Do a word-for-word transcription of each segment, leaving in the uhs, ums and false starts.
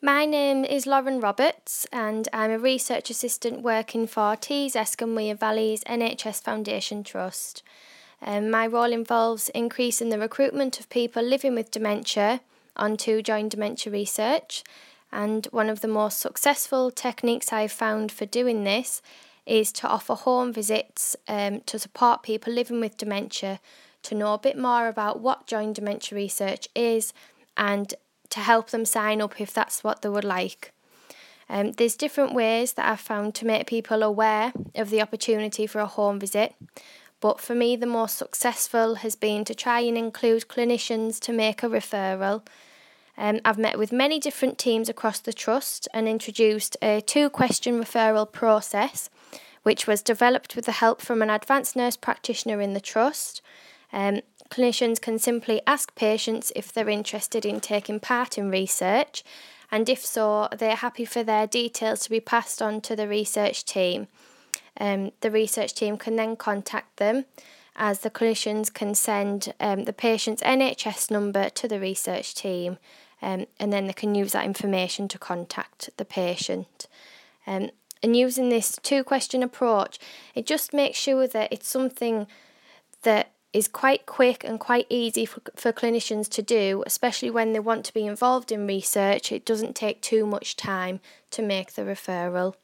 My name is Lauren Roberts and I'm a research assistant working for Tees Escombe Wear Valley's N H S Foundation Trust. Um, my role involves increasing the recruitment of people living with dementia onto Join Dementia research, and one of the most successful techniques I've found for doing this is to offer home visits um, to support people living with dementia to know a bit more about what Join Dementia research is and to help them sign up if that's what they would like. Um, there's different ways that I've found to make people aware of the opportunity for a home visit, but for me the most successful has been to try and include clinicians to make a referral. Um, I've met with many different teams across the Trust and introduced a two-question referral process, which was developed with the help from an advanced nurse practitioner in the Trust. Um, clinicians can simply ask patients if they're interested in taking part in research, and if so, they're happy for their details to be passed on to the research team. Um, the research team can then contact them, as the clinicians can send um, the patient's N H S number to the research team, um, and then they can use that information to contact the patient. Um, and using this two-question approach, it just makes sure that it's something that is quite quick and quite easy for, for clinicians to do, especially when they want to be involved in research. It doesn't take too much time to make the referral.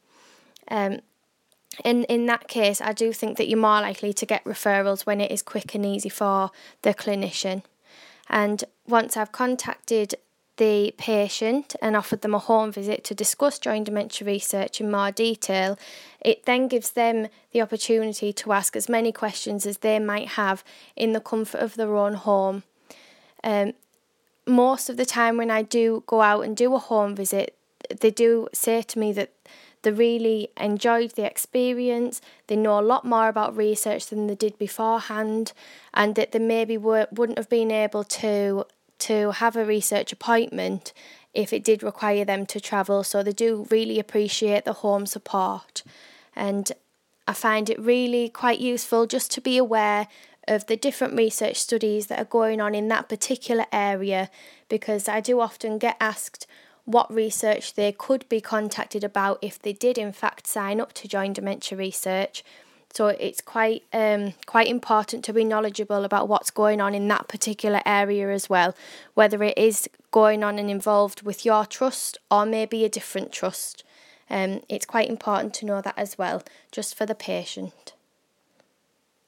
Um, in, in that case, I do think that you're more likely to get referrals when it is quick and easy for the clinician. And once I've contacted the patient and offered them a home visit to discuss Join Dementia research in more detail, it then gives them the opportunity to ask as many questions as they might have in the comfort of their own home. Um, most of the time when I do go out and do a home visit, they do say to me that they really enjoyed the experience, they know a lot more about research than they did beforehand, and that they maybe were, wouldn't have been able to to have a research appointment if it did require them to travel. So they do really appreciate the home support, and I find it really quite useful just to be aware of the different research studies that are going on in that particular area, because I do often get asked what research they could be contacted about if they did in fact sign up to Join Dementia research. So it's quite um, quite important to be knowledgeable about what's going on in that particular area as well, whether it is going on and involved with your trust or maybe a different trust. Um, it's quite important to know that as well, just for the patient.